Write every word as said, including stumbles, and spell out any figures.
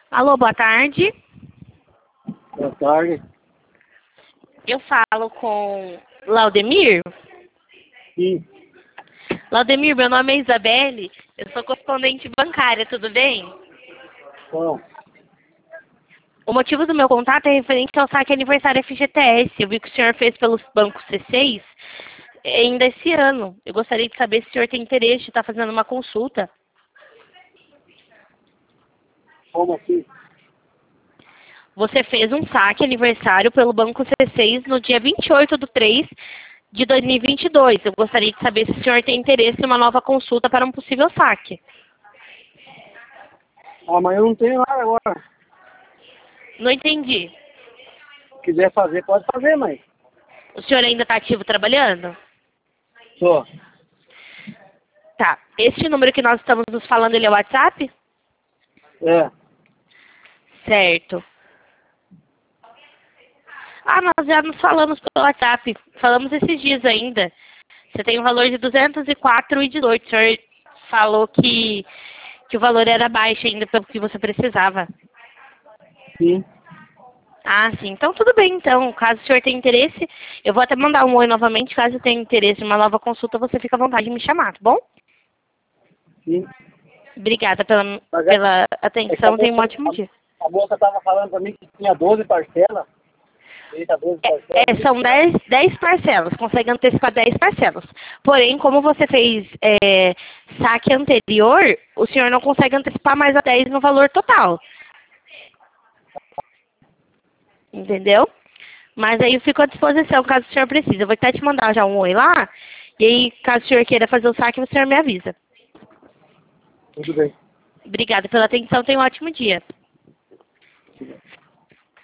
Alô, boa tarde. Boa tarde. Eu falo com Laudemir. Sim. Laudemir, meu nome é Isabelle. Eu sou correspondente bancária, tudo bem? Bom, O motivo do meu contato é referente ao saque aniversário F G T S. Eu vi que o senhor fez pelo Banco C seis ainda esse ano. Eu gostaria de saber se o senhor tem interesse de estar fazendo uma consulta. como assim? Você fez um saque aniversário pelo Banco C seis no dia vinte e oito de três de dois mil e vinte e dois. Eu gostaria de saber se o senhor tem interesse em uma nova consulta para um possível saque. Ah, mas eu não tenho nada agora. Não entendi. Se quiser fazer, pode fazer, mãe. O senhor ainda está ativo trabalhando? Só. Tá. Este número que nós estamos nos falando, ele é o WhatsApp? É. Certo. Ah, nós já nos falamos pelo WhatsApp. Falamos esses dias ainda. Você tem um valor de duzentos e quatro reais e dezoito. O senhor falou que, que o valor era baixo ainda pelo que você precisava. Sim. Ah, sim. Então, tudo bem. Então, caso o senhor tenha interesse, eu vou até mandar um oi novamente. Caso tenha interesse em uma nova consulta, você fica à vontade de me chamar, tá bom? Sim. Obrigada pela, Mas é, pela é que a atenção. Tenha um moça, ótimo dia. a, a moça tava falando pra mim que tinha doze parcelas. Eita, doze parcelas. É, são dez, dez parcelas, consegue antecipar dez parcelas. Porém, como você fez é, saque anterior, o senhor não consegue antecipar mais a dez no valor total. Entendeu? Mas aí eu fico à disposição, caso o senhor precise. Eu vou até te mandar já um oi lá, e aí, caso o senhor queira fazer o saque, o senhor me avisa. Tudo bem. Obrigada pela atenção, tenha um ótimo dia.